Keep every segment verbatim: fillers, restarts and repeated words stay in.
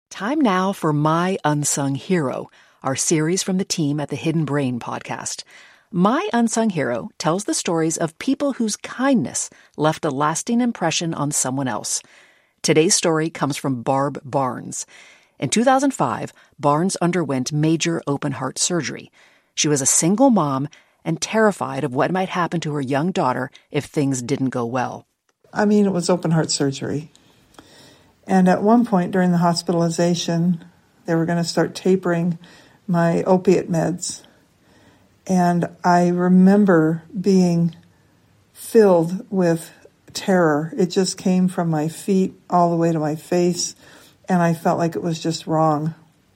Time now for My Unsung Hero, our series from the team at the Hidden Brain podcast. My Unsung Hero tells the stories of people whose kindness left a lasting impression on someone else. Today's story comes from Barb Barnes. In two thousand five, Barnes underwent major open-heart surgery. She was a single mom and terrified of what might happen to her young daughter if things didn't go well. I mean, it was open-heart surgery. And at one point during the hospitalization, they were going to start tapering my opiate meds. And I remember being filled with terror. It just came from my feet all the way to my face, and I felt like it was just wrong.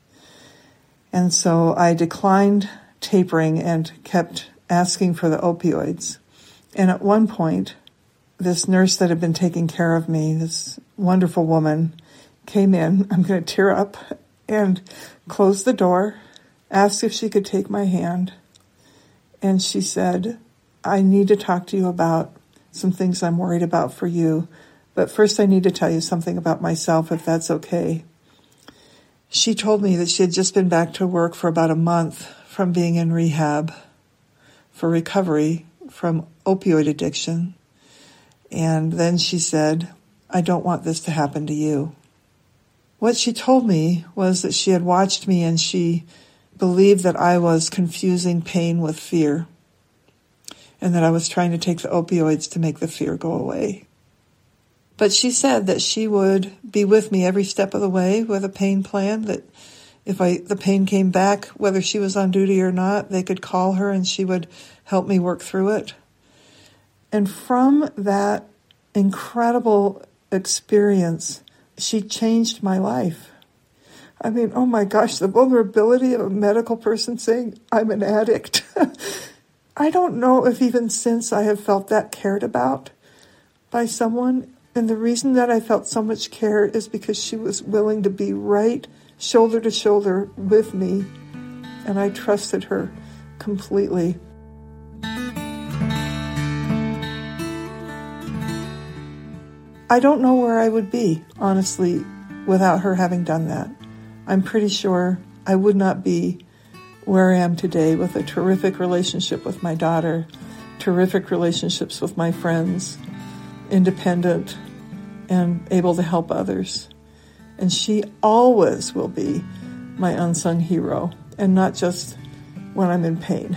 And so I declined tapering and kept asking for the opioids. And at one point, this nurse that had been taking care of me, this wonderful woman, came in, I'm going to tear up, and closed the door, asked if she could take my hand, and she said, I need to talk to you about some things I'm worried about for you, but first I need to tell you something about myself, if that's okay. She told me that she had just been back to work for about a month from being in rehab for recovery from opioid addiction. And then she said, I don't want this to happen to you. What she told me was that she had watched me and she believed that I was confusing pain with fear and that I was trying to take the opioids to make the fear go away. But she said that she would be with me every step of the way with a pain plan, that if I the pain came back, whether she was on duty or not, they could call her and she would help me work through it. And from that incredible experience, she changed my life. I mean, oh my gosh, the vulnerability of a medical person saying, I'm an addict. I don't know if even since I have felt that cared about by someone. And the reason that I felt so much care is because she was willing to be right shoulder to shoulder with me. And I trusted her completely. I don't know where I would be, honestly, without her having done that. I'm pretty sure I would not be where I am today with a terrific relationship with my daughter, terrific relationships with my friends, independent, and able to help others. And she always will be my unsung hero, and not just when I'm in pain.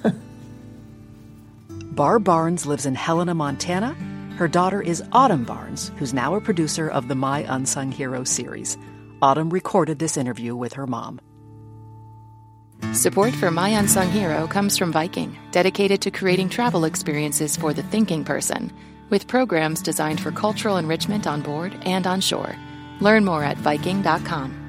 Barb Barnes lives in Helena, Montana. Her daughter is Autumn Barnes, who's now a producer of the My Unsung Hero series. Autumn recorded this interview with her mom. Support for My Unsung Hero comes from Viking, dedicated to creating travel experiences for the thinking person, with programs designed for cultural enrichment on board and on shore. Learn more at Viking dot com.